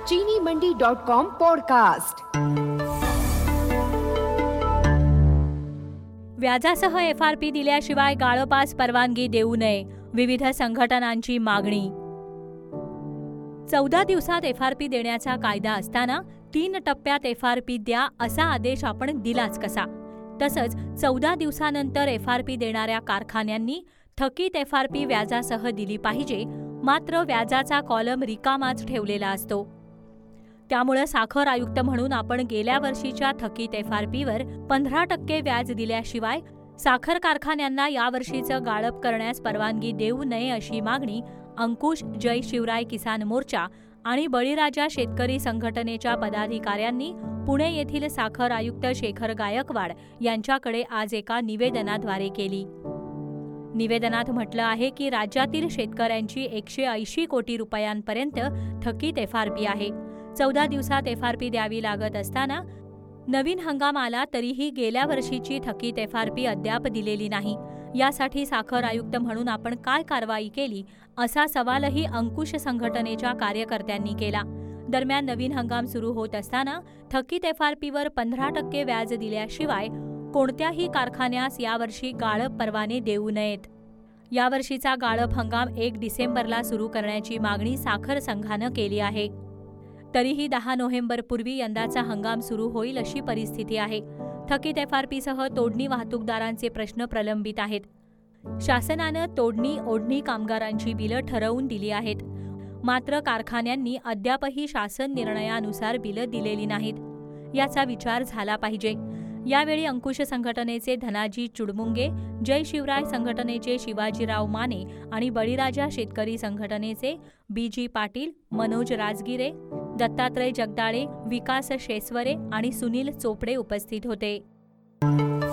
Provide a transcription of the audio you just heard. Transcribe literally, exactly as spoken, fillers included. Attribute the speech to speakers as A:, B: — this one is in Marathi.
A: चीनी मंडी डॉट कॉम पॉडकास्ट।
B: व्याजासह एफ आर पी दिल्याशिवाय गाळपास परवानगी देऊ नये, विविध संघटनांची मागणी। चौदा दिवसात एफ आर पी देण्याचा कायदा असताना तीन टप्प्यात एफ आर पी द्या असा आदेश आपण दिलाच कसा? तसंच चौदा दिवसानंतर एफ आर पी देणाऱ्या कारखान्यांनी थकीत एफ आर पी व्याजासह दिली पाहिजे, मात्र व्याजाचा कॉलम रिकामाच ठेवलेला असतो। त्यामुळे साखर आयुक्त म्हणून आपण गेल्या वर्षीच्या थकीत एफ आर पीवर पंधरा टक्के व्याज दिल्याशिवाय साखर कारखान्यांना यावर्षीचं गाळप करण्यास परवानगी देऊ नये अशी मागणी अंकुश जय शिवराय किसान मोर्चा आणि बळीराजा शेतकरी संघटनेच्या पदाधिकाऱ्यांनी पुणे येथील साखर आयुक्त शेखर गायकवाड यांच्याकडे आज एका निवेदनाद्वारे केली। निवेदनात म्हटलं आहे की राज्यातील शेतकऱ्यांची एकशे ऐंशी कोटी रुपयांपर्यंत थकीत एफ आर पी आहे। चौदा दिवसात एफ आर पी द्यावी लागत असताना नवीन हंगाम आला तरीही गेल्या वर्षीची थकीत एफ आर पी अद्याप दिलेली नाही। यासाठी साखर आयुक्त म्हणून आपण काय कारवाई केली असा सवालही अंकुश संघटनेच्या कार्यकर्त्यांनी केला। दरम्यान नवीन हंगाम सुरू होत असताना थकीत एफ आर पीवर पंधरा टक्के व्याज दिल्याशिवाय कोणत्याही कारखान्यास यावर्षी गाळप परवाने देऊ नयेत। यावर्षीचा गाळप हंगाम एक डिसेंबरला सुरू करण्याची मागणी साखर संघानं केली आहे। तरीही दहा नोव्हेंबरपूर्वी यंदाचा हंगाम सुरू होईल अशी परिस्थिती आहे। थकीत एफ आर पीसह तोडणी वाहतूकदारांचे प्रश्न प्रलंबित आहेत। शासनानं तोडणी ओढणी कामगारांची बिलं ठरवून दिली आहेत, मात्र कारखान्यांनी अद्यापही शासन निर्णयानुसार बिलं दिलेली नाहीत। याचा विचार झाला पाहिजे। यावेळी अंकुश संघटनेचे धनाजी चुडमुंगे, जय शिवराय संघटनेचे शिवाजीराव माने आणि बळीराजा शेतकरी संघटनेचे बी जी पाटील, मनोज राजगिरे, दत्तात्रय जगदाळे, विकास शेसवरे आणि सुनील चोपडे उपस्थित होते।